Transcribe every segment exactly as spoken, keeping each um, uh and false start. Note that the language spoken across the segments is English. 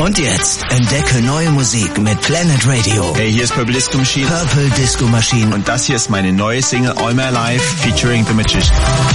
Und jetzt entdecke neue Musik mit Planet Radio. Hey, hier ist Purple Disco Machine. Purple Disco Machine. Und das hier ist meine neue Single All My Life featuring The Magician.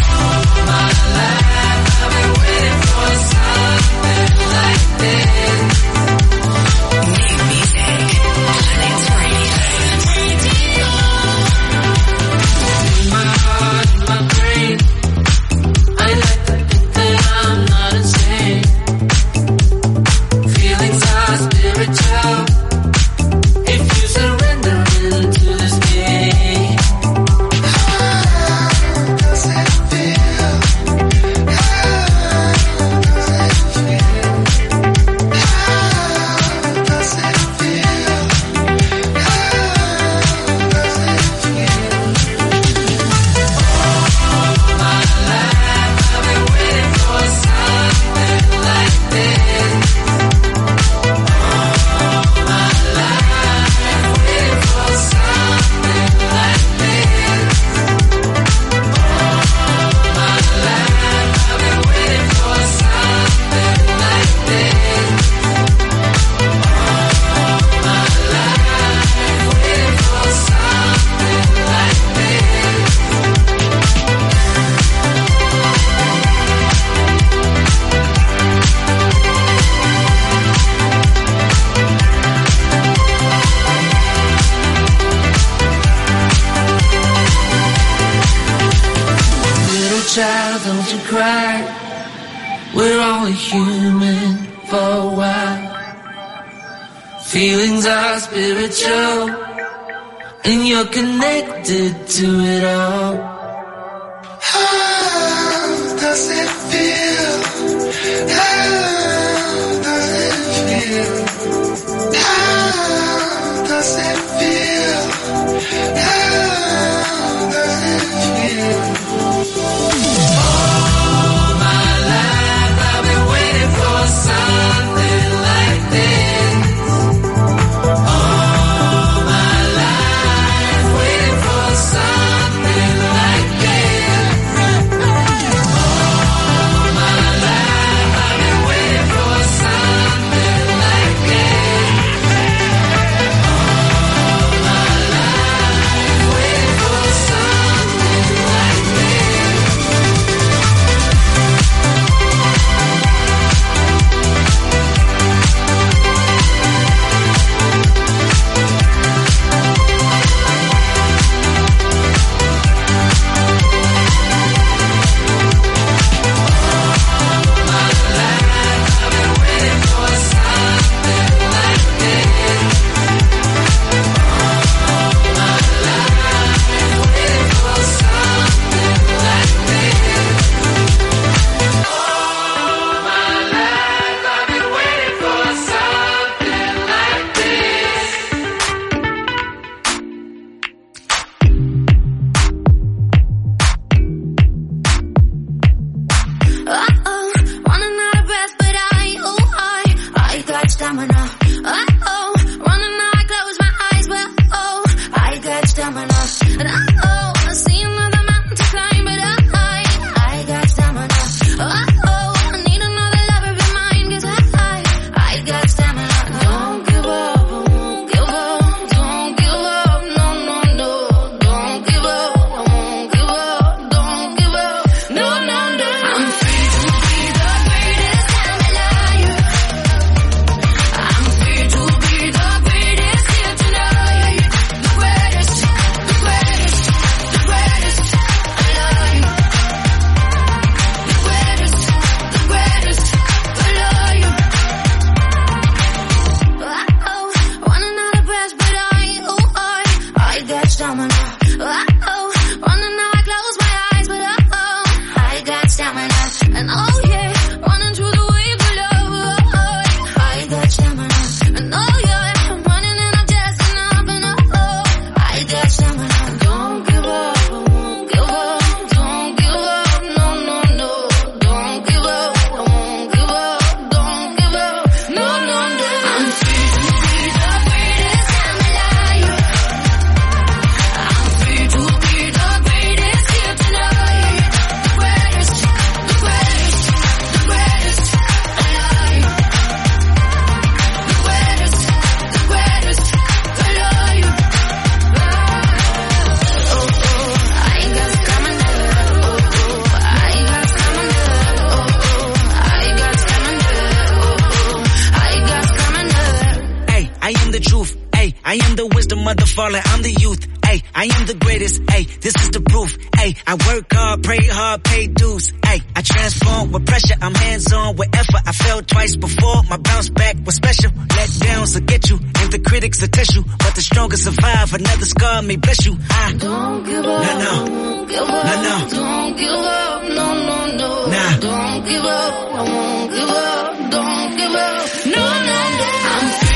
Feelings are spiritual, and you're connected to it all. How does it feel? How does it feel? How does it feel? How does it feel? All my life I've been waiting for something like this. Sun mother falling, I'm the youth. Ay, I am the greatest. Ay, this is the proof. Ay, I work hard, pray hard, pay dues. Ay, I transform with pressure. I'm hands on with effort. I fell twice before. My bounce back was special. Let downs will get you, and the critics will test you. But the strongest survive. Another scar may bless you. I don't give up. No, no. Won't give up. No, no. Don't give up. No, no, no. Nah. Don't give up. I won't give up. Don't give up. No, no, no. I'm free.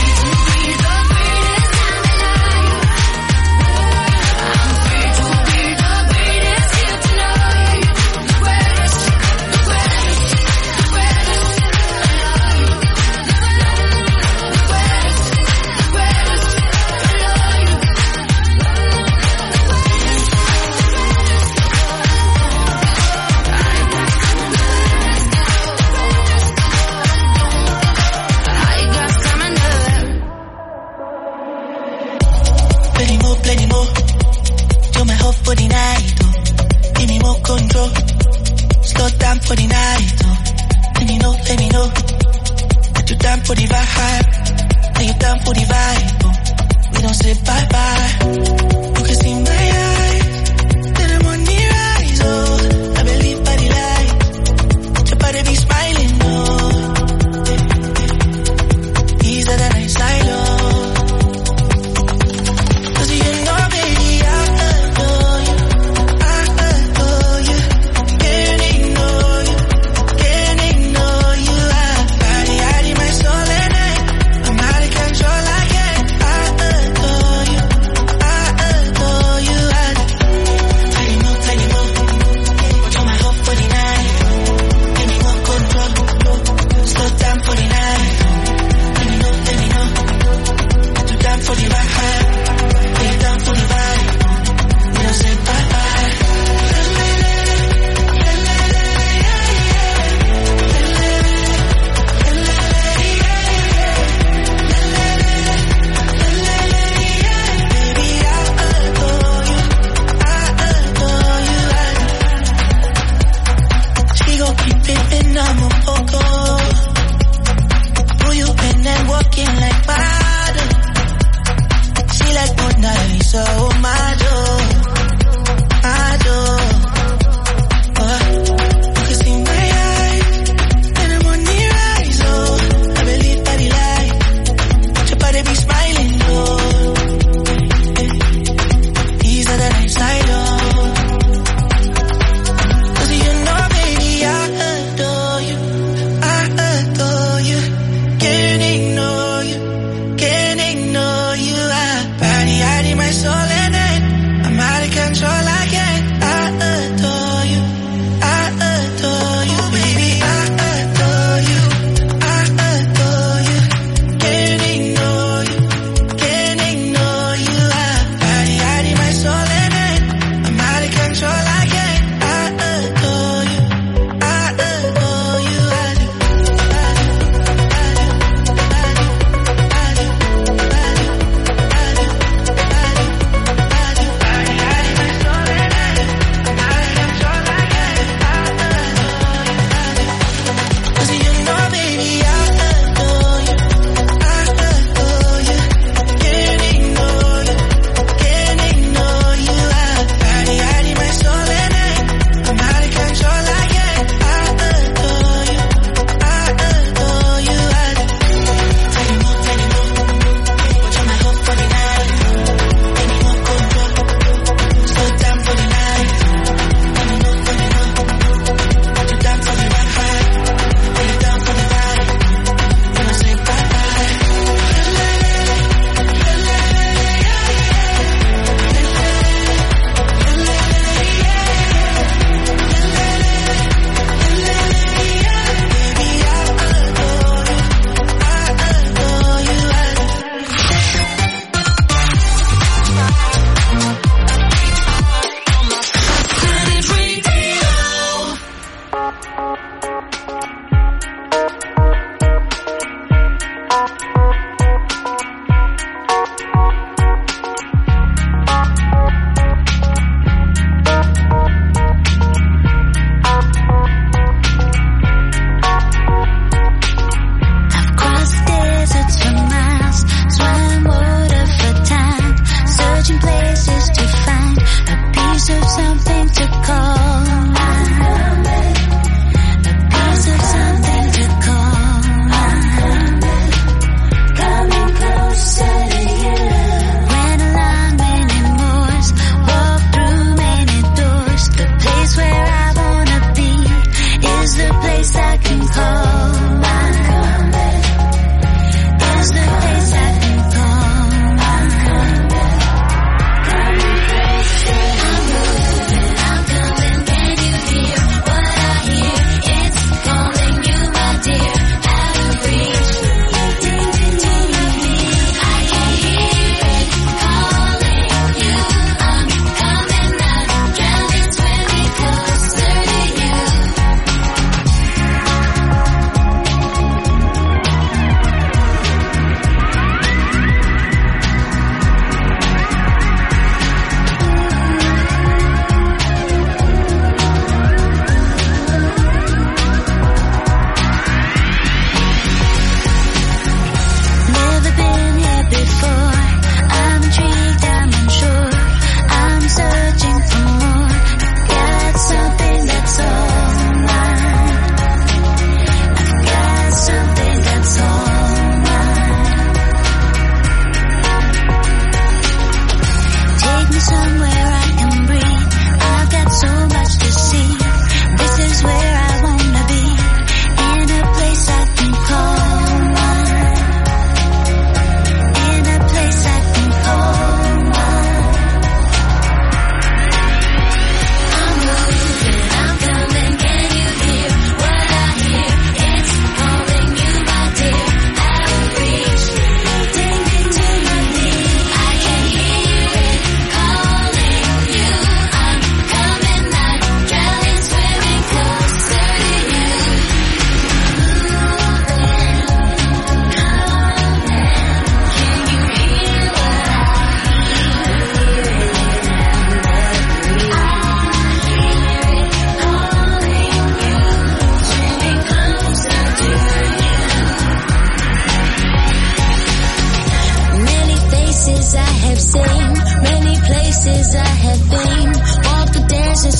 For the night, oh. Give me more control. Slow down for the night, oh. Let me know, let me know. Are you down for the vibe? Are you down for the vibe, oh? We don't say bye-bye. You can see my eyes. Let the money rise, oh. I believe by the light. Your body be smiling, oh. Easier than I silo. Cause you know, baby, I control I get. I adore you, I adore you, I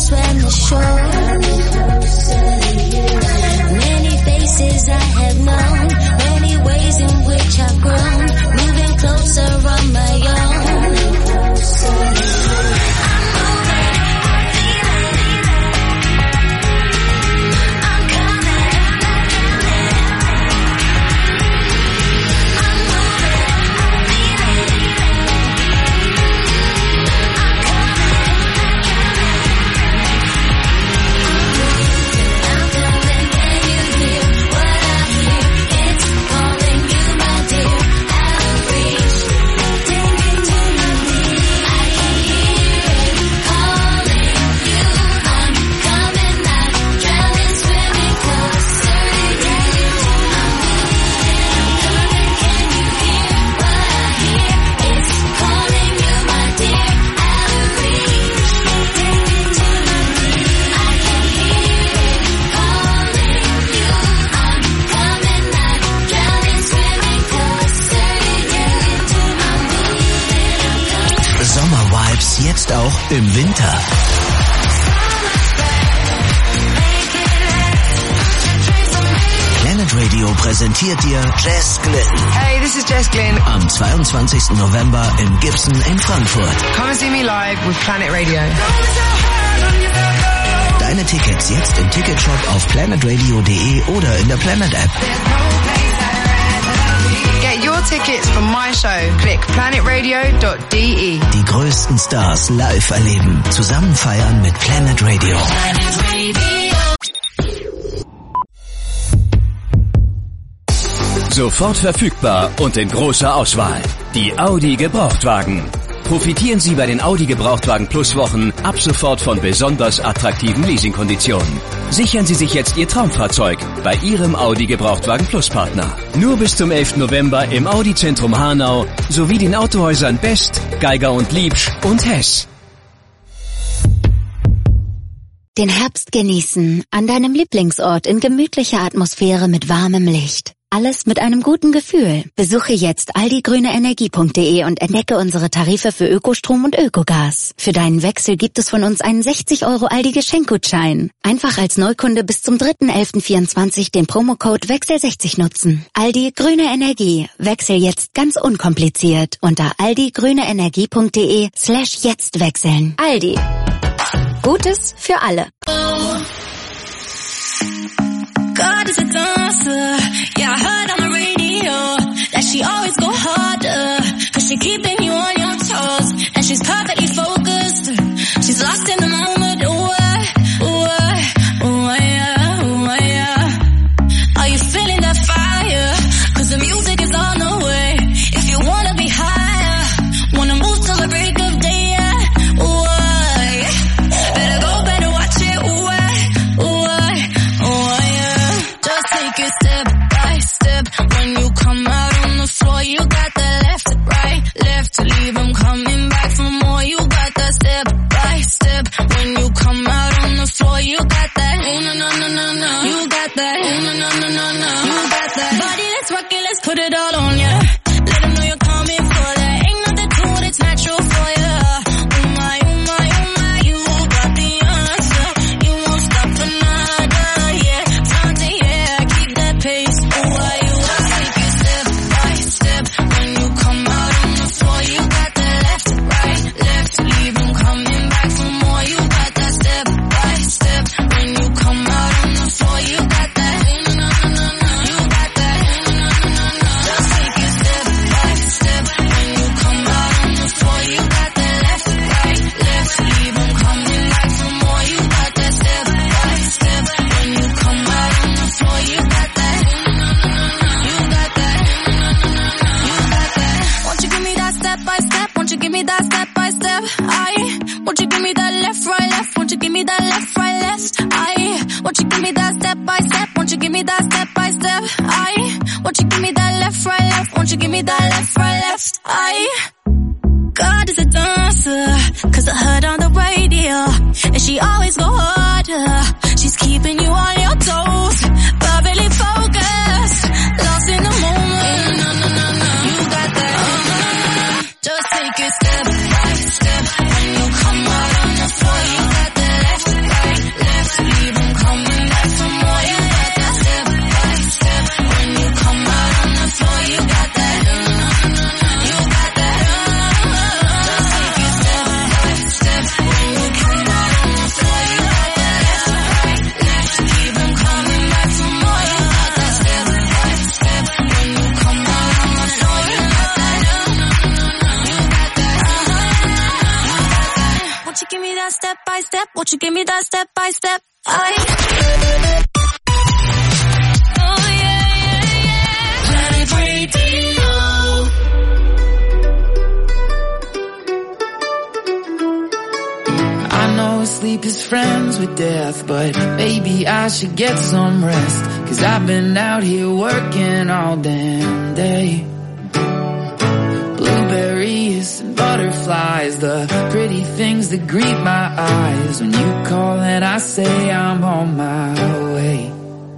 swam the shore. Many faces I have known, many ways in which I've grown, moving closer on my own. Jetzt auch im Winter. Planet Radio präsentiert dir Jess Glynn. Hey, this is Jess Glynn. Am zweiundzwanzigsten November im Gibson in Frankfurt. Come and see me live with Planet Radio. Deine Tickets jetzt im Ticketshop auf planet radio punkt de oder in der Planet App. Get your tickets for my show. Click planet radio dot de. Die größten Stars live erleben. Zusammen feiern mit Planet Radio. Sofort verfügbar und in großer Auswahl. Die Audi Gebrauchtwagen. Profitieren Sie bei den Audi Gebrauchtwagen Plus Wochen ab sofort von besonders attraktiven Leasingkonditionen. Sichern Sie sich jetzt Ihr Traumfahrzeug bei Ihrem Audi Gebrauchtwagen Plus Partner. Nur bis zum elften November im Audi Zentrum Hanau sowie den Autohäusern Best, Geiger und Liebsch und Hess. Den Herbst genießen, an deinem Lieblingsort in gemütlicher Atmosphäre mit warmem Licht. Alles mit einem guten Gefühl. Besuche jetzt aldi grüne energie punkt de und entdecke unsere Tarife für Ökostrom und Ökogas. Für deinen Wechsel gibt es von uns einen sechzig Euro Aldi Geschenkgutschein. Einfach als Neukunde bis zum dritten elften vierundzwanzig den Promocode Wechsel sechzig nutzen. Aldi Grüne Energie. Wechsel jetzt ganz unkompliziert unter aldi grüne energie punkt de slash jetzt wechseln. Aldi. Gutes für alle. God is a dancer. Yeah, I heard on the radio that she always go harder, cause she keeping you on your toes, and she's perfectly focused. She's lost in the moment. Ooh, I, ooh, I, ooh, I, yeah, ooh, I, yeah. Are you feeling that fire? Cause the music is on the way. If you wanna be higher, wanna move till the break of day, yeah. Ooh, I, better go, better watch it. Ooh, I, ooh, I, ooh, I, yeah. Just take it step by step. When you come out on the floor, you got that left to right, left to leave them coming back for more. You got that step by step. When you come out on the floor, you got that. Oh no no no no no. You got that. Oh no no no no no. You got that. Body, let's rock it, let's put it all on ya. Let them know you're coming for that. Ain't nothing to it, it's natural for ya. Oh my, oh my, oh my. You got the answer. You won't stop for nada, yeah. Time to, yeah, keep that pace. Oh, why you just take it step by step. When you come out on the floor, you got that left to right, left to leave them coming back for more. You got that step by step. When you come out on the floor, you got that. No, no, no, no. You got that. No, no, no, no. Just take it step by step. When you come out on the floor, you got that left to right, left to leave them coming back for more. You got that step by step. When you come out on the floor, you got that. No, no, no, no. You got that. No, no, no, no. You got that. Won't you give me that step by step? Won't you give me that step by step? I. Won't you give me that left, right, left? Won't you give me that left, right, left? I. Won't you give me that step by step? Won't you give me that step by step? I. Won't you give me that left, right, left? Won't you give me that left, right, left? I. God is a dancer, cause I heard on the radio, and she always go harder. She's keeping you on your toes, perfectly focused, lost in the moment. No, no, no, no, you got that. Uh-huh. Just take it step by step. When you come out on the floor, you got that left, Won't you give me that step by step? I Oh yeah, yeah, yeah. Planet Radio. I know sleep is friends with death, but maybe I should get some rest, 'cause I've been out here working all damn day. Blueberries and butterflies, the pretty things that greet my eyes when you call and I say I'm on my way.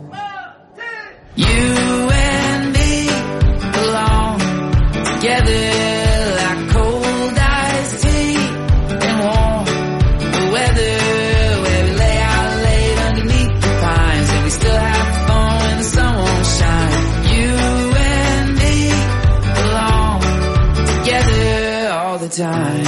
You and me belong together like cold iced tea and warm weather, where we lay out late underneath the pines and we still have fun when the sun won't shine. You and me belong together all the time.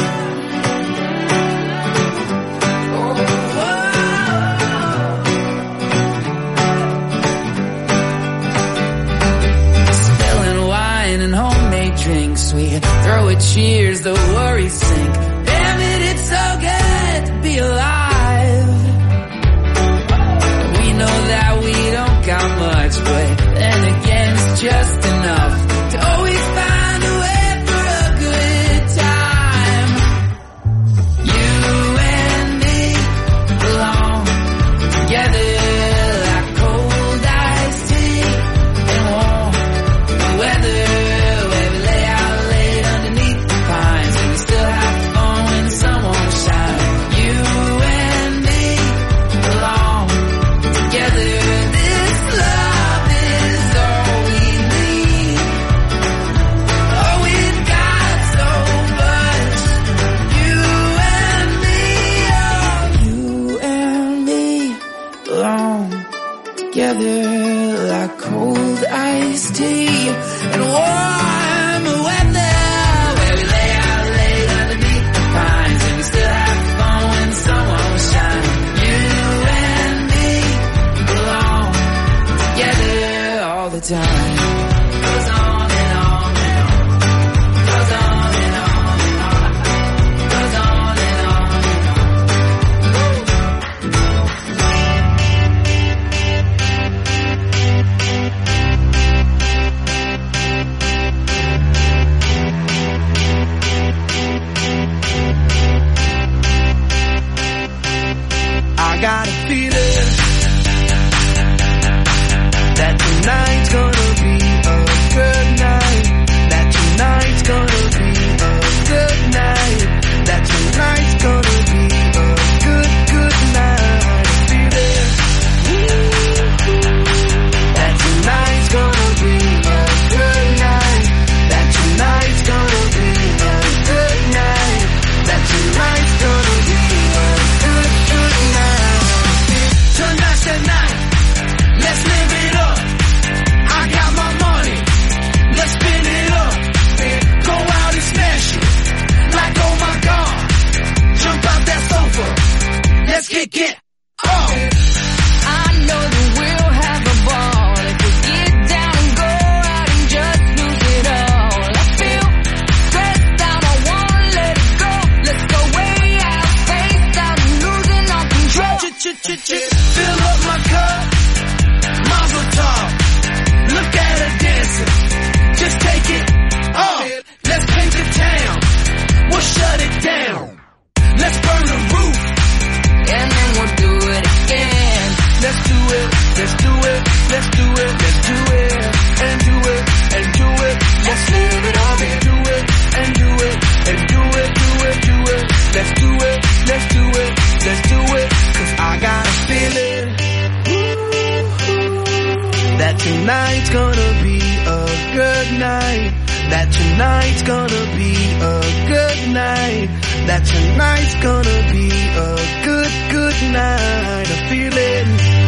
Drinks, we throw a cheers, the worries sink. Damn it, it's so good to be alive. We know that we don't got much, but then again it's just enough to always find a way for a good time. You and me belong together like cold iced tea and warm weather. Together like cold iced tea and warm weather, where we lay out late underneath the pines and we still have fun when the sun won't shine. You and me belong together all the time. Goes on and on and on. Goes on and on and on. Goes on and on and got a feeling that tonight's gonna be a good night. That tonight's gonna be a good night. That tonight's gonna be a good, good night. A feeling that tonight's gonna be a good night. That tonight's gonna be a good night. That tonight's gonna be a good, good night. Tonight's the night, let's live it up. I got my money, let's spin it up. Go out and smash it, like oh my god. Jump out that sofa, let's kick it off. I know that we'll have a ball if we get down and go out and just lose it all. I feel stressed out, I wanna let it go. Let's go way out, face out and losing all control. Fill up my cup, mazel tov. Look at her dancing, just take it off. Let's paint the town, we'll shut it down. Let's burn the roof, and then we'll do it again. Let's do it, let's do it, let's do it, let's do it, and do it, and do it. Let's live it up and do it, and do it, and do it, do it, do it. Let's do it, let's do it, let's do it. 'Cause I got a feeling that tonight's gonna be a good night. That tonight's gonna be a good night. That tonight's gonna be a good, good night. A feeling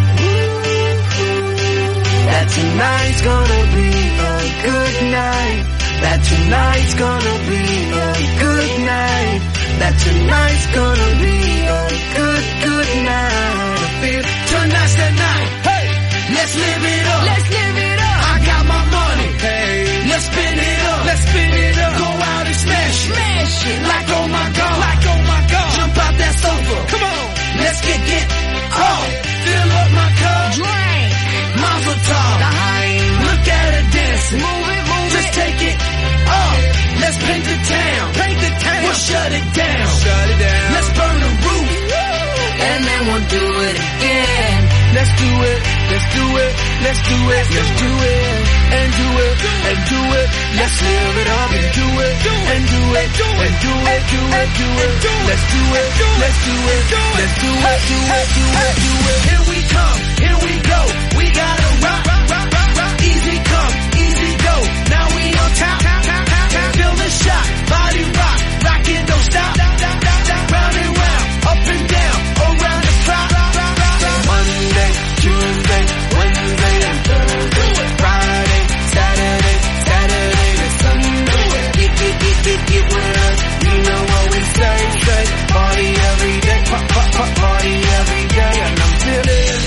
that tonight's gonna be a good night. That tonight's gonna be a good night. That tonight's gonna be a good, good night. I feel tonight's the night. Hey, let's live it up. Let's live it up. I got my money. Hey, let's spin it up. Let's spin it up. Go out and smash it. Smash it. Like oh my god. Like oh my god. Jump out that sofa. Come on. Let's let's get it. Oh, fill up my cup. Drink. Mazel tov. Look at her dancing. Move it, move Just it. take it. Oh, let's paint the town. Paint the town. We'll shut it down. Shut it down. Let's burn the roof. And then we'll do it again. Let's do it. Let's do it. Let's do it. Let's do it. And do it. And do it. Let's live it up and do it. And do it. And do it. Do it. Do it. Let's do it. Let's do it. Let's do it. Do it. Do it. Do it. Here we come. Here we go. We gotta rock. Rock. Rock. Rock. Easy come. Easy go. Now we on top. Feel the shot. Body rock. Rockin', don't stop. Round and round. Up and down. Around the clock. Monday, Tuesday, Wednesday, and Thursday. Friday, Saturday, Saturday to Sunday. Get, get, get, get, get with us. You know what we say, say. Party every day, pop, pop, pop, party every day. And I'm feeling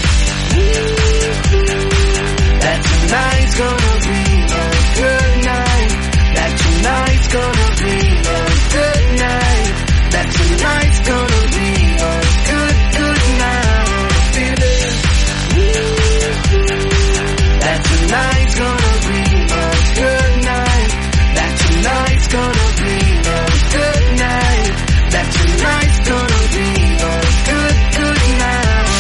that tonight's gonna be a good night. That tonight's gonna be a good night. That tonight's gonna be a good, good night. Feeling that tonight's gonna be a good night. That tonight's gonna be a good night. That tonight's gonna be a good, good night.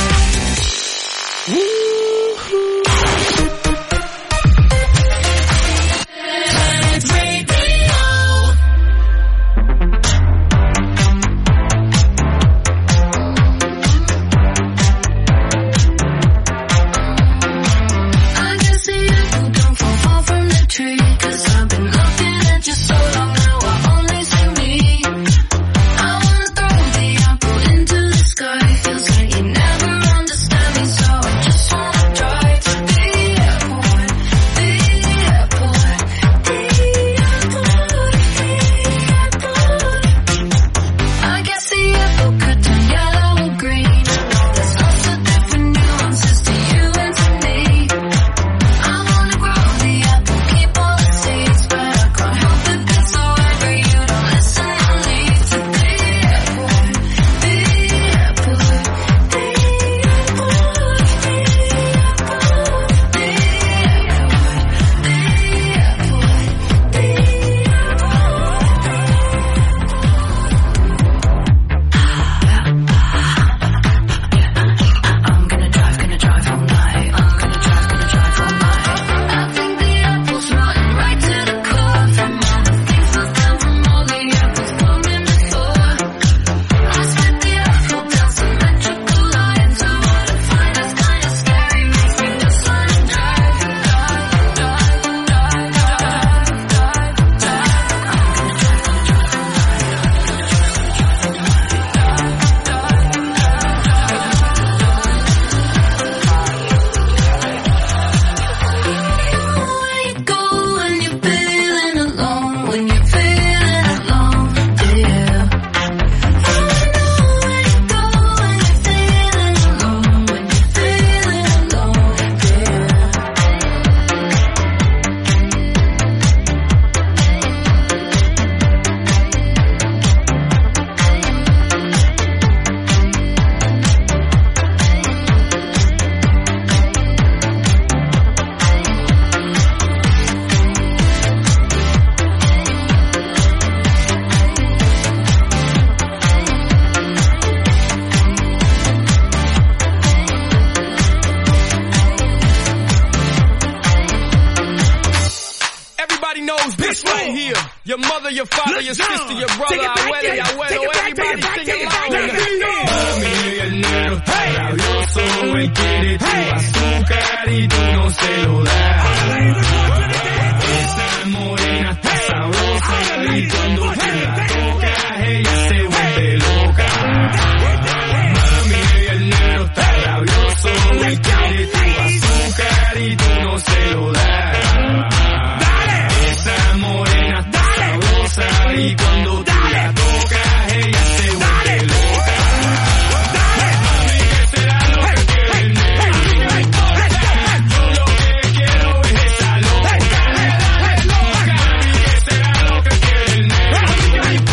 Your mother, your father, your sister, your brother, abuela, abuelo, everybody sing along. Mami, millonario, rabioso, él quiere tu azúcar y tú no se lo das. Esa morena está sabrosa y cuando tú la tocas ella se vuelve loca. Mami, millonario, rabioso, él quiere tu azúcar y tú no se lo das. Esa morena está sabrosa y cuando tú la tocas ella se vuelve loca. Mami, ¿qué será lo que quiere el negro? No importa, yo lo que quiero es esa loca. Mami, ¿qué será lo que quiere el negro?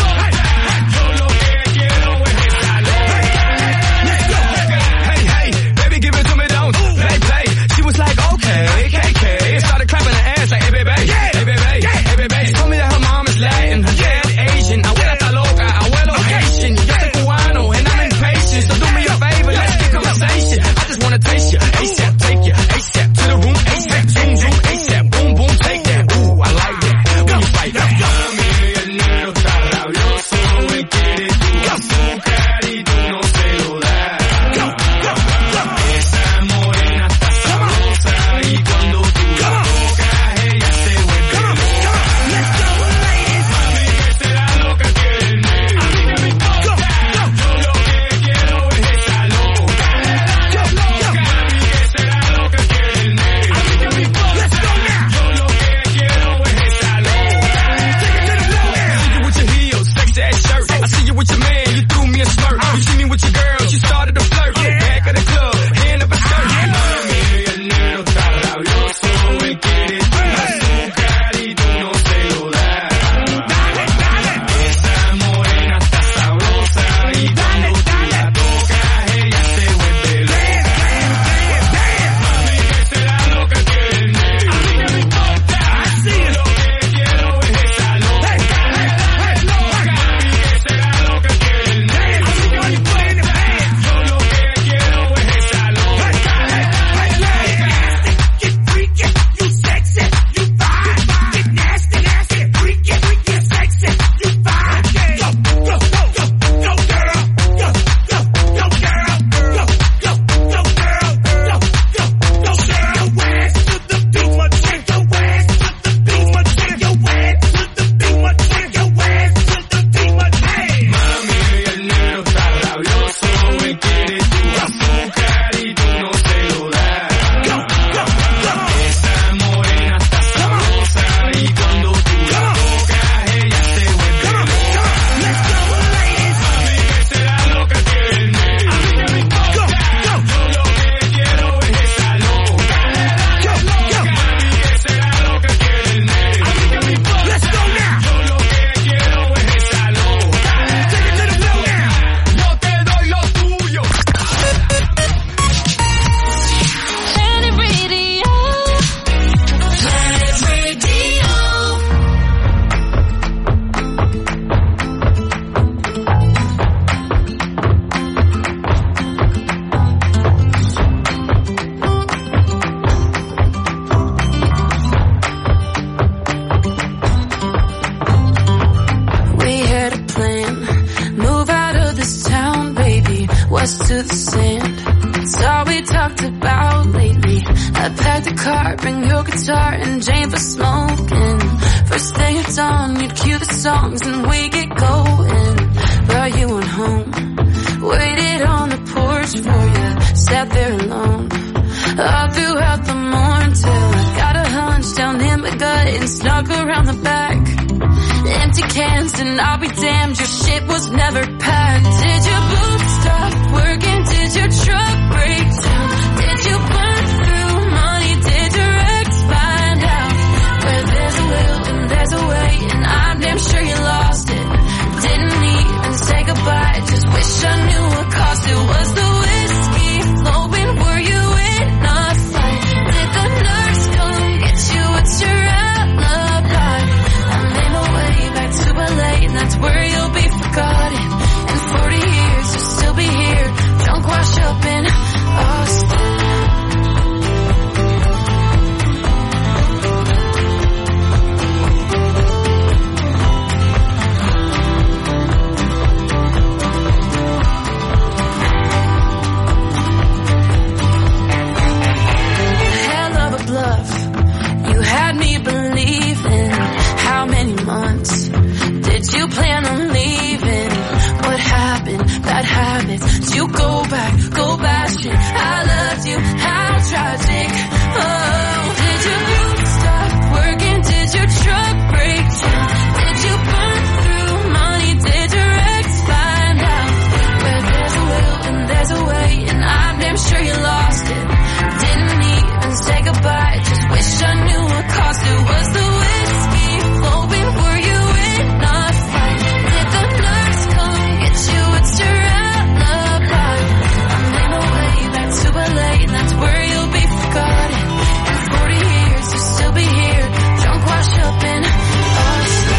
I packed the car, bring your guitar and Jane for smoking. First thing at dawn, you'd cue the songs and we get going. Brought you on home, waited on the porch for you, sat there alone. All throughout the morning till I got a hunch down in my gut and snuck around the back. Empty cans and I'll be damned, your shit was never packed. Did your boots stop working? Did your truck break down? Did you burn through money? Did your ex find out? Where there's a will and there's a way, and I'm damn sure you lost it. Didn't even say goodbye, just wish I knew what cost it. Was the whiskey flowing? Were you in a fight? Did the nurse come get you? What's your alibi? I made my way back to L A, and that's where you'll be forgotten. In forty years you'll still be here, drunk, washed up in Austin. You had me believing. How many months did you plan on leaving? What happened? Bad habits. You go back, go bashing. I loved you. How tragic. Oh, did your boots stop working? Did your truck break down? Did you burn through money? Did your ex find out? Where there's a will and there's a way, and I'm damn sure you lost it. Didn't even say goodbye, just wish I knew what cost it. Was the whiskey flowing? Were you in a fight? Did the nurse come get you? What's your alibi? I made my way back to L A, and that's where you'll be forgotten. In forty years you'll still be here, drunk, washed up in Austin.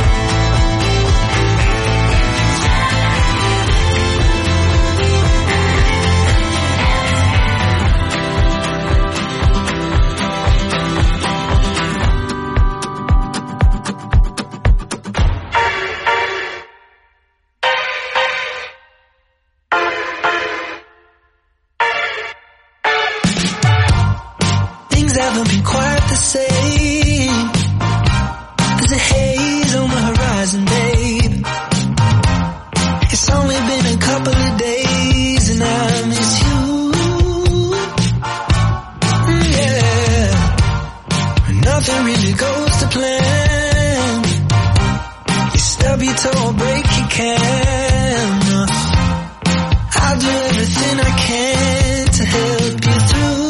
Haven't been quite the same. There's a haze on the horizon, babe. It's only been a couple of days and I miss you. Yeah, nothing really goes to plan. You stub your toe, break your can. I'll do everything I can to help you through.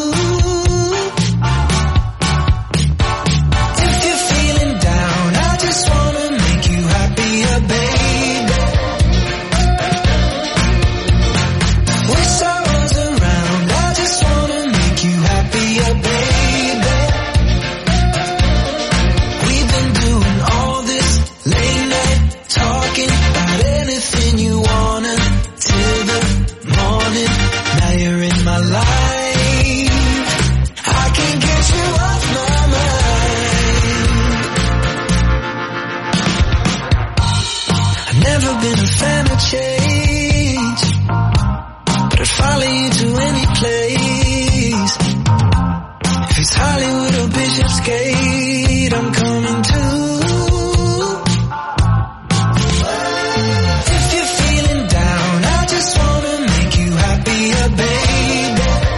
Change, but I'd follow you to any place. If it's Hollywood or Bishopsgate, I'm coming too. If you're feeling down, I just wanna make you happier, baby.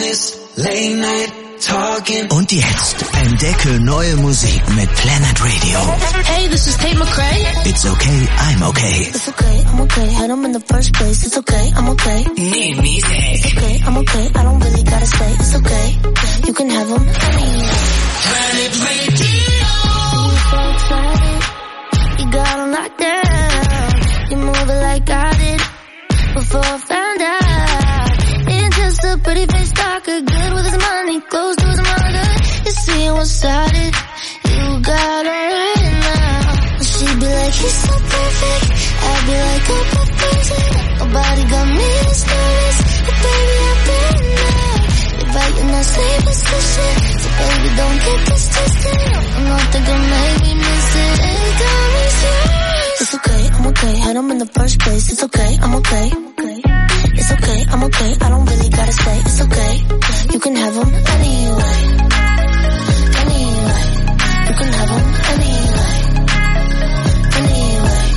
this late night talking. Und jetzt entdecke neue Musik mit Planet Radio. Hey, this is Tate McRae. It's okay, I'm okay. It's okay, I'm okay. Had them in the first place. It's okay, I'm okay. New music. It's okay, I'm okay. I don't really gotta stay. It's okay. You can have them anyway. Planet Radio. You're so excited. You got them locked down. You move it like I did before I found out. Ain't just a pretty face talker, good with his money, close to his mother. You see what started, you got her right now. She'd be like, he's so perfect. I'd be like, oh, perfect. Nobody got me this nervous, but baby, I've been there. You're right in that same position, so baby, don't get this twisted. I'm not thinking maybe miss it, ain't got me serious. It's okay, I'm okay, had them in the first place. It's okay, I'm okay. It's okay, I'm okay, I don't really gotta stay. It's okay, you can have them anyway. Anyway, you can have them anyway. Anyway,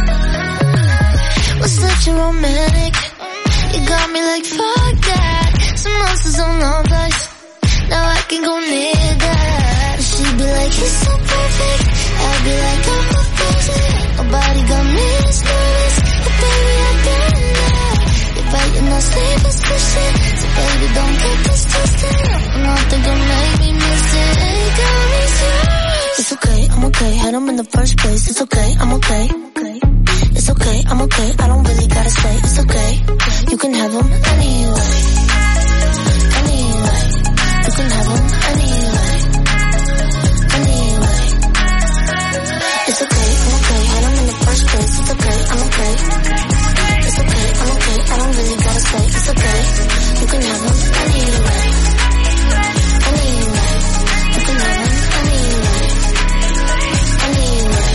we're such a romantic. You got me like fuck that. Some monsters on our place. Now I can go near that. She'd be like, he's so perfect. I'd be like, I'm perfect. Nobody got me this nervous, but baby, I've been there. You're right in that same position, so baby, don't get this twisted. I'm not thinking maybe miss it, ain't got me serious. It's okay, I'm okay, had them in the first place. It's okay, I'm okay. It's okay, I'm okay, I don't really gotta stay. It's okay, you can have them anyway. Anyway, you can have them anyway. Anyway, it's okay, I'm okay, had them in the first place. It's okay, I'm okay. It's okay, I'm okay, I don't really gotta stay. It's okay, you can have them anyway. Anyway, you can have them anyway. Anyway.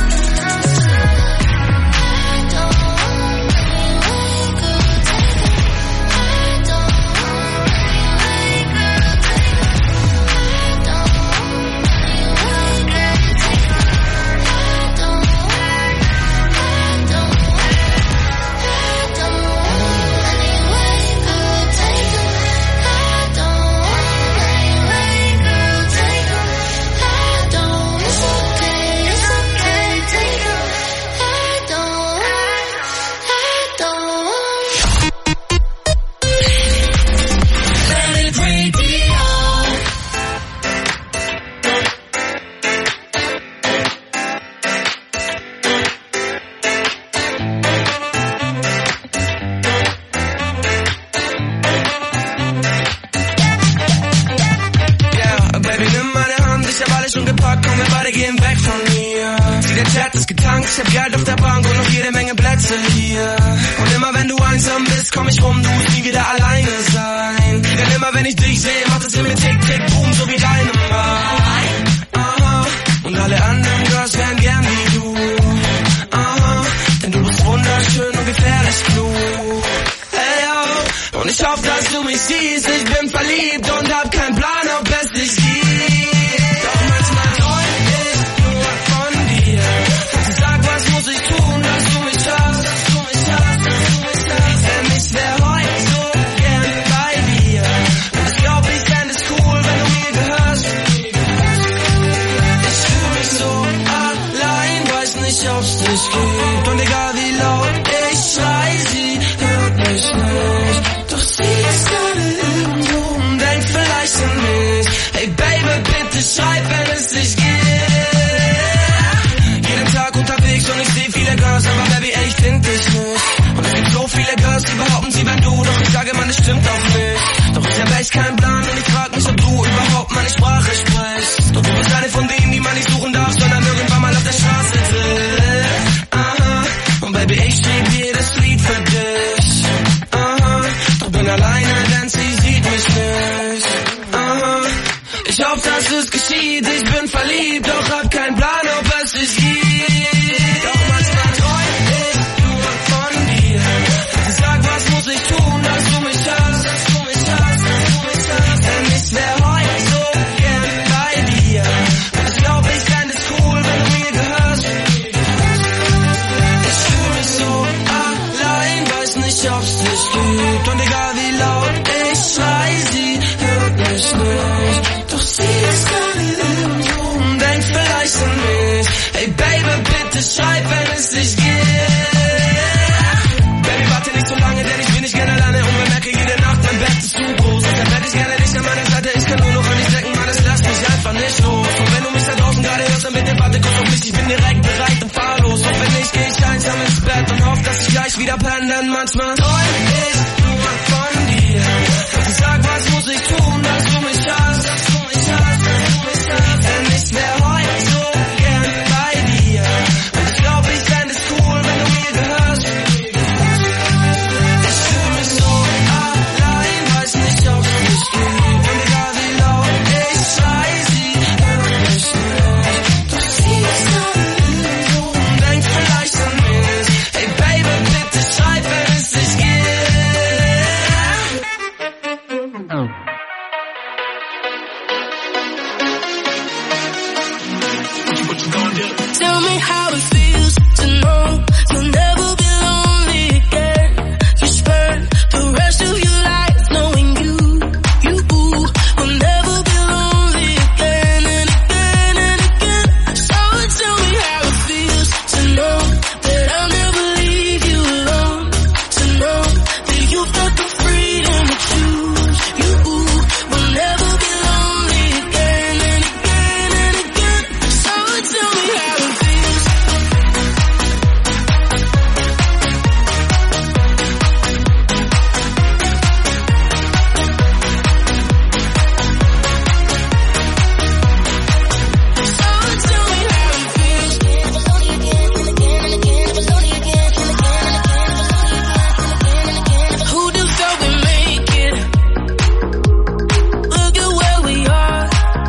Ich hab Geld auf der Bank und noch jede Menge Plätze hier. Und immer wenn du einsam bist, komm ich rum, du musst nie wieder alleine sein. Denn immer wenn ich dich sehe, macht es in mir tick, tick, boom, so wie deine Aha. Und alle anderen Girls wären gern wie du. Aha. Denn du bist wunderschön und gefährlich klug. Hey, yo. Und ich hoffe, dass du mich siehst. Ich bin verliebt und hab keinen Plan, ob es dich gibt. Und egal wie laut ich schrei, sie hört mich nicht. Doch sie ist gerade irgendwo und denkt vielleicht an mich. Hey Baby, bitte schreib, wenn es dich gibt. Jeden Tag unterwegs und ich seh viele Girls, aber Baby, ey, ich find dich nicht. Und es gibt so viele Girls, die behaupten, sie wären du. Doch ich sage, man, es stimmt auch nicht. Doch ich hab echt keinen Plan und ich frag mich, ob du überhaupt meine Sprache sprichst. Doch du bist eine von denen, die man nicht suchen darf, sondern irgendwann mal auf der Straße trifft. Baby, ich schrieb jedes Lied für dich. Aha. Doch bin alleine, denn sie sieht mich nicht. Aha. Ich hoffe, dass es geschieht. Ich bin verliebt, doch hab keinen Plan, ob es dich gibt. Doch manchmal träum ich nur von dir. Sag, was muss ich tun, dass du mich hast, dass du mich hast, dass du mich hast. Denn ich wär heute so gern bei dir. Und ich glaub, ich fänd es cool, wenn du mir gehörst. Ob's dich gibt und egal wie laut ich schrei, sie gern, dann manchmal träum ich nur von dir. Sag, was muss ich tun, dass du mich hast, dass du mich hast, dass du mich hast. Denn ich wär heute so gern bei dir. Und ich glaub, ich fänd es cool, wenn du mir gehörst. Ich fühl mich so allein, weiß nicht, ob du mich liebst. Und egal wie laut ich schrei, sie hört mich nicht. Du siehst an mir und denkst vielleicht an mich. Hey Baby, bitte schreib, wenn es dich gibt. Tell me how it feels to know you'll never be lonely again. You spend the rest of your life knowing you, you will never be lonely again and again and again. So tell me how it feels to know that I'll never leave you alone. To know that you've got the freedom to choose. You will never be lonely again and again and again. So tell me how it feels. Who the fuck we make it? Look at where we are.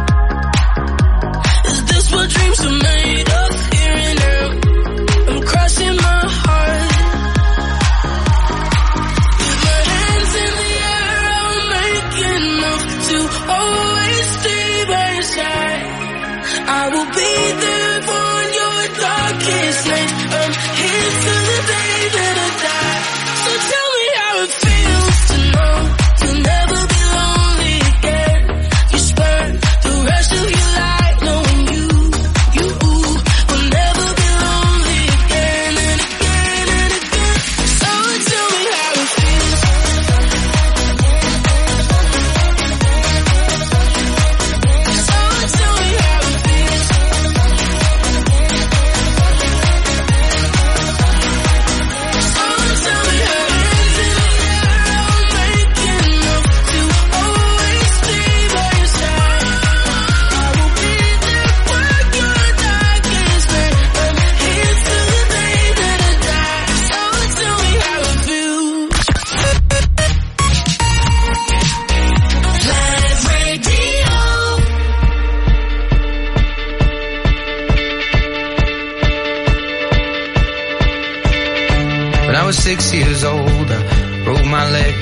Is this what dreams are made of? Here and now, I'm crossing my heart. With my hands in the air, I'll make enough to always stay by your side. I will be there for your darkest night. I'm here till the day that I die. So tell me how it feels to know you'll never be lonely again. You spend the rest of your life knowing you, you will never be lonely again and again and again. So tell me how it feels. So tell me how it feels. So tell me how it feels. I'll make enough to always stay by your side. I will be there for your darkest night. I'm here till the day that I die. So tell me how it feels. Planet Radio. When I was six years old, I broke my leg.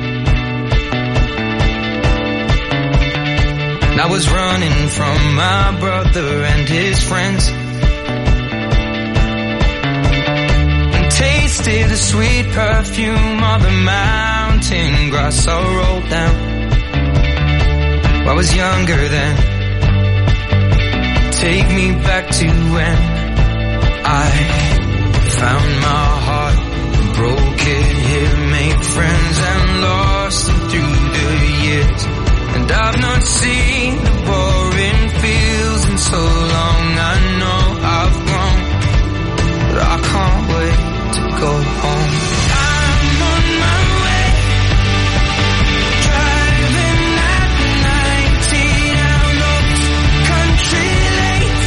And I was running from my brother and his friends. And tasted the sweet perfume of the mountain grass I rolled down. I was younger then. Take me back to when I found my heart, broke it here, made friends and lost them through the years. And I've not seen the boring fields in so long. I know I've grown, but I can't wait to go home. I'm on my way, driving at ninety down those country lanes,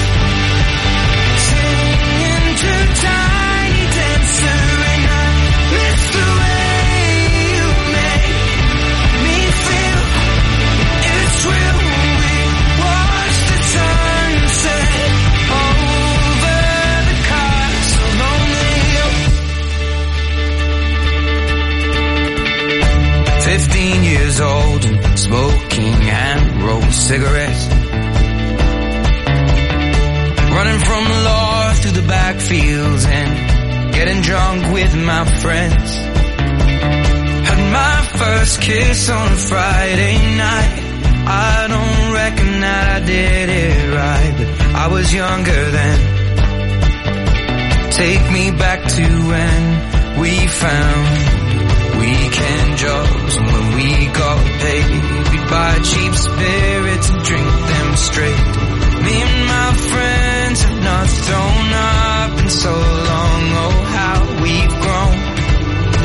singing to Tiny Dancer, and I miss the way you make me feel. It's real. We watch the sunset over the castle on the hill. Fifteen years old and smoking hand-rolled cigarettes, running from the law through the backfields and getting drunk with my friends. Had my first kiss on a Friday night. I don't reckon that I did it right, but I was younger then. Take me back to when we found weekend jobs, and when we got paid, we'd buy cheap spirits and drink them straight. Me and my friends have not thrown up in so long. Oh, how we've grown.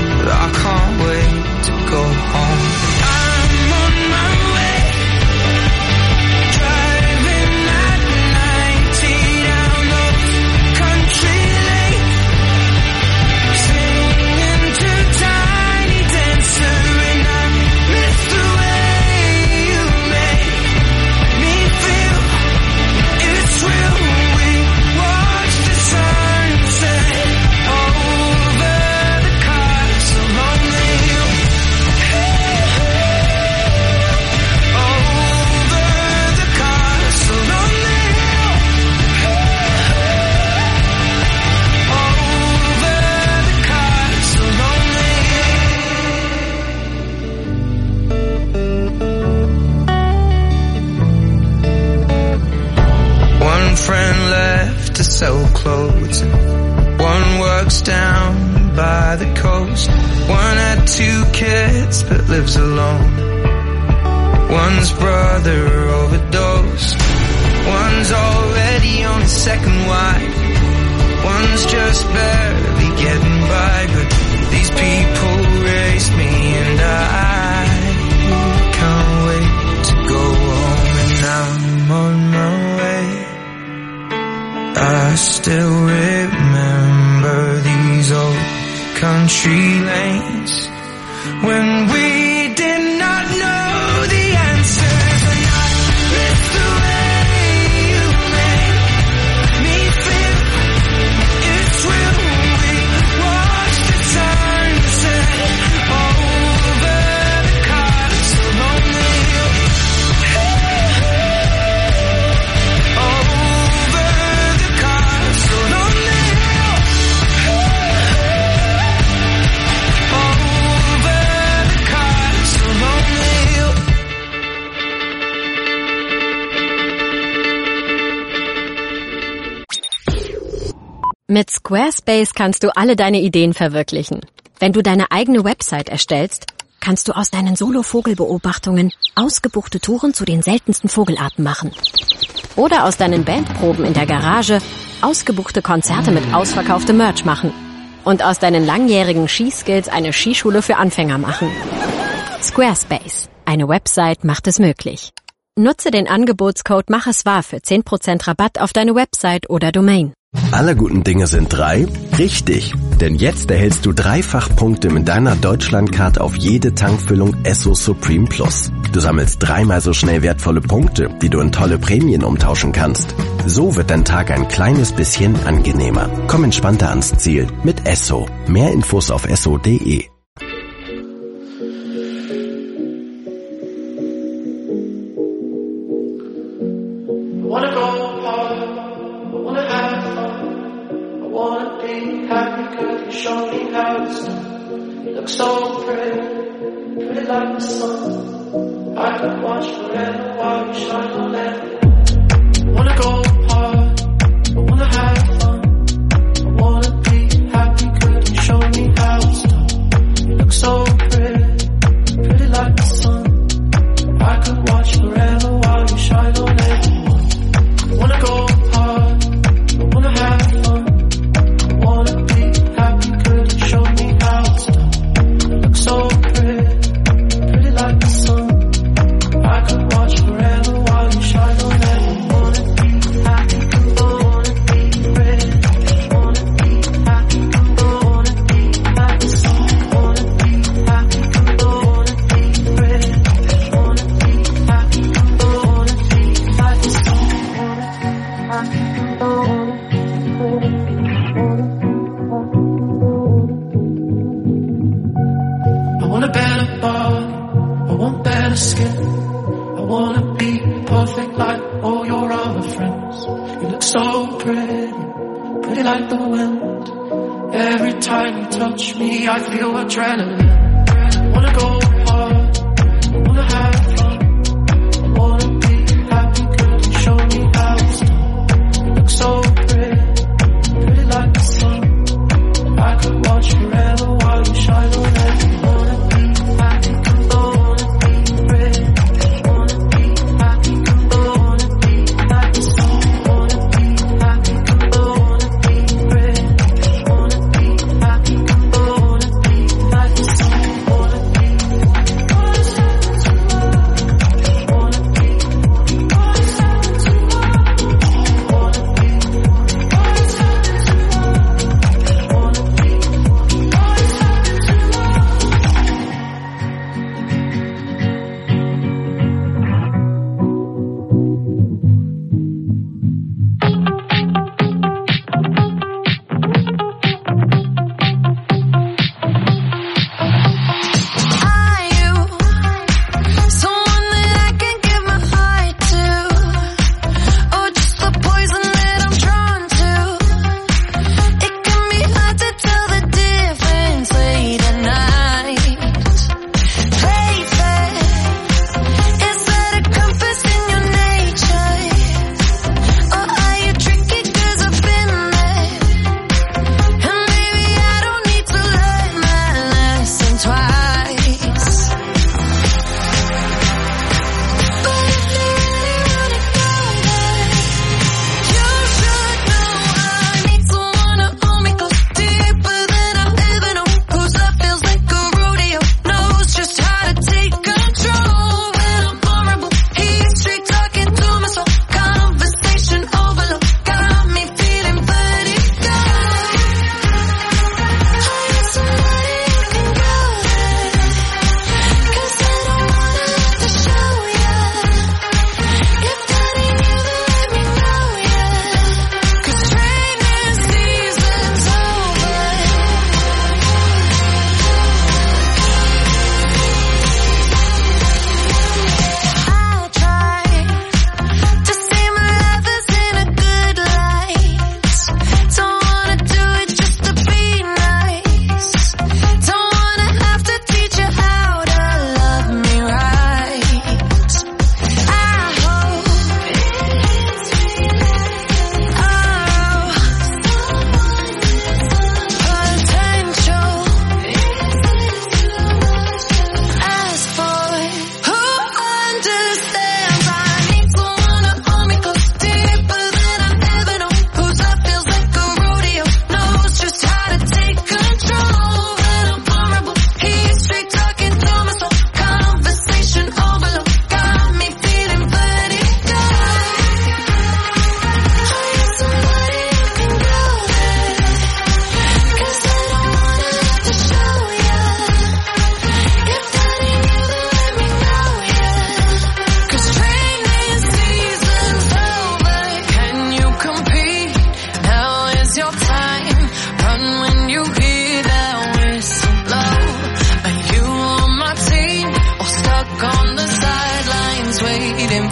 house. One works down by the coast. One had two kids but lives alone. One's brother overdosed. One's already on his second wife. One's just barely getting by. But these people raised me and I can't wait to go home. And I'm on my way. I still remember these old country lanes when we did not know the answers. And I miss the way you made me feel. It's when we watch the sunset over the castle on the hill. Over the castle on the hill. Over the castle on the hill. Mit Squarespace kannst du alle deine Ideen verwirklichen. Wenn du deine eigene Website erstellst, kannst du aus deinen Solo-Vogelbeobachtungen ausgebuchte Touren zu den seltensten Vogelarten machen. Oder aus deinen Bandproben in der Garage ausgebuchte Konzerte mit ausverkauftem Merch machen. Und aus deinen langjährigen Skiskills eine Skischule für Anfänger machen. Squarespace. Eine Website macht es möglich. Nutze den Angebotscode Mach es wahr für zehn Prozent Rabatt auf deine Website oder Domain. Alle guten Dinge sind drei? Richtig. Denn jetzt erhältst du dreifach Punkte mit deiner Deutschlandcard auf jede Tankfüllung Esso Supreme Plus. Du sammelst dreimal so schnell wertvolle Punkte, die du in tolle Prämien umtauschen kannst. So wird dein Tag ein kleines bisschen angenehmer. Komm entspannter ans Ziel mit Esso. Mehr Infos auf esso punkt de. Wanna go hard, I wanna have fun, I wanna be happy, could you show me how it's done? You look so pretty, pretty like the sun. I could watch forever while you shine on everyone. Wanna go hard, I wanna have fun, I wanna be happy, could you show me how it's done? You look so pretty, pretty like the sun. I could watch forever while you shine on everyone. Wanna go hard, I wanna have fun, I wanna be happy, could you show me how it's done? You look so pretty, pretty like the sun. I could watch forever while you shine on everyone. Wanna be happy, I wanna be pretty, wanna be happy, I wanna be like the sun. Wanna be happy, I wanna be pretty, wanna be happy, I wanna be like the sun. I want a better body, I want better skin. I wanna be perfect like all your other friends. You look so pretty, pretty like the wind. Every time you touch me, I feel adrenaline. I wanna go hard, I wanna have fun, I wanna be happy, could you show me how it's done? You look so pretty, pretty like the sun. I could watch forever while you shine on everyone. Wanna be happy, I wanna be pretty, wanna be happy, I wanna be like the sun. Wanna be happy, I wanna be pretty, wanna be happy, I wanna be like the sun. Wanna be, wanna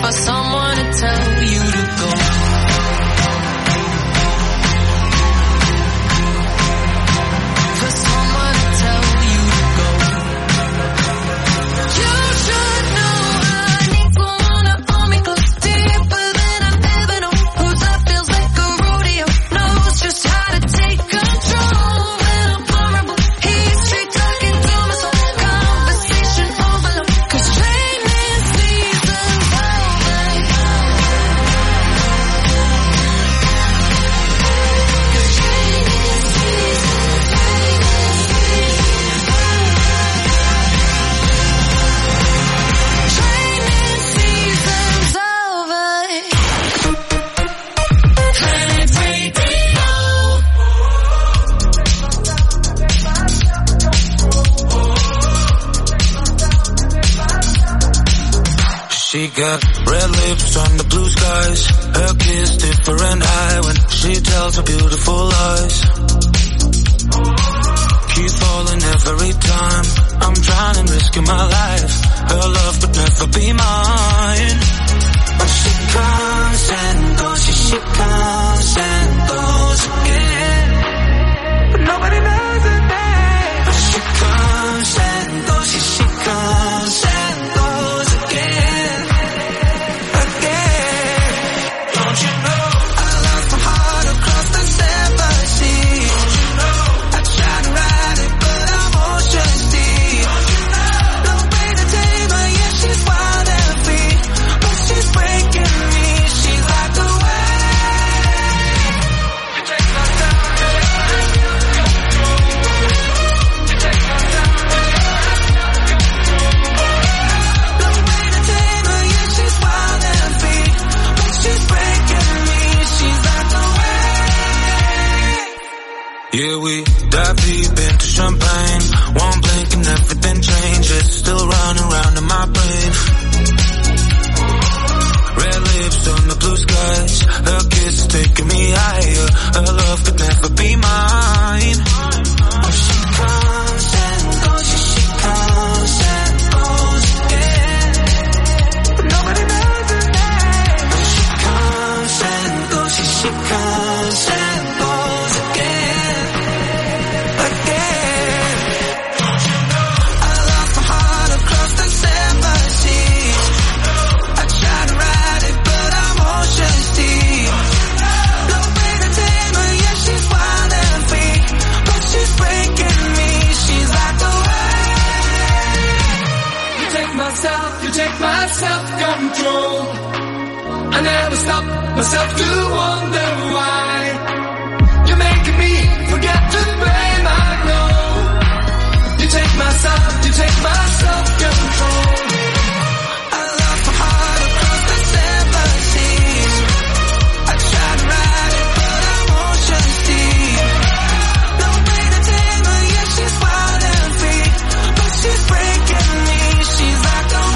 for someone to tell you to go. For someone to tell you to go. You should know I need someone to hold me close, deeper than I've ever known. Whose love feels like a rodeo, knows just how to take control. When I'm vulnerable, he's straight talking to my soul. Conversation overload, 'cause training season's over. 'Cause training season's Training season's over. Planet Radio. She got red lips on the blue skies. Her kiss different eye when she tells her beautiful lies. Keep falling every time I'm trying and risking my life. Her love would never be mine. But she comes and goes, she, she comes and goes again. But nobody knows her name. But she comes and goes, she, she comes and goes again. Again. Don't you know I lost my heart across the seven seas? Don't you know I tried to ride it, but I'm ocean deep. Don't you know no way to tame her, yeah, she's wild and free. But she's breaking me, she's like the wave. You take my time, you take my time. No way to tame her, yeah, she's wild and free. But she's breaking me, she's like the wave. Yeah, we dive deep into champagne. One blink and everything changes. Still running round in my brain. Red lips on the blue skies. Her kiss is taking me higher. Her love could never be mine. Oh, she comes and goes, she, she comes and goes again. But nobody knows her name. Oh, she comes and goes, she, she comes and goes again. Again. Don't you know I lost my heart across the seven seas? I tried to ride it, but I'm ocean deep. No way to tame her, yeah, she's wild and free. But she's breaking me, she's like the wave. You take myself, you take my self-control. I never stop myself to wonder why. You're making me forget to blame, I know. You take myself, you take my self-control. I lost my heart across the seven seas. I tried to ride it, but I'm ocean deep. No way to tame her, yeah, she's wild and free. But she's breaking me, she's like the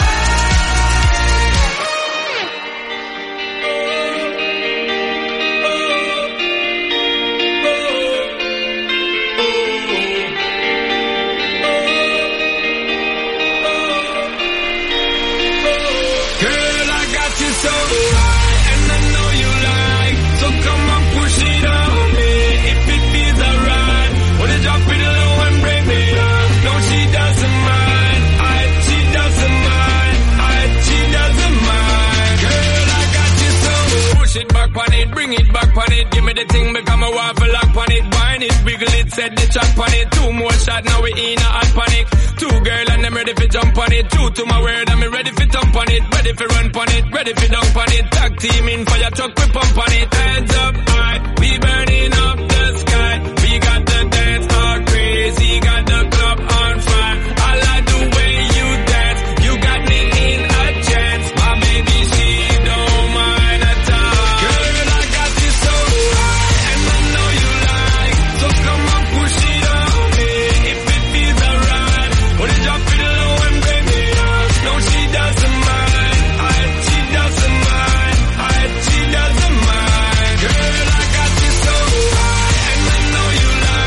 Girl, I got you so high, and I know you like. So come on, push it on me, if it feels alright. Wanna drop it low and bring me up. No, she doesn't mind. I, she doesn't mind. I, she doesn't mind. Girl, I got you so. Push it back on it, bring it back on it. Give me the thing, become a waffle lock on it. Wine it, wiggle it, set the track on it. Two more shots, now we in a hot panic. Two girl and I'm ready for jump on it. True to my word, I'm ready for thump on it. Ready for run on it, ready for dunk on it. Tag team in fire truck, we pump on it. Hands up high, we burning up the sky. We got the dance all crazy, got the club on fire. I like the way you dance, you got me in a chance. My baby, she don't mind at all. Girl, I got you so high, and I know you like. So come on, push it on me, if it feels alright. Wanna drop it low and bring me up. No, she doesn't mind. I, she doesn't mind. I, she doesn't mind. Girl, I got you so high, and I know you like.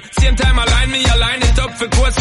Same time, I line me, I line it up for course.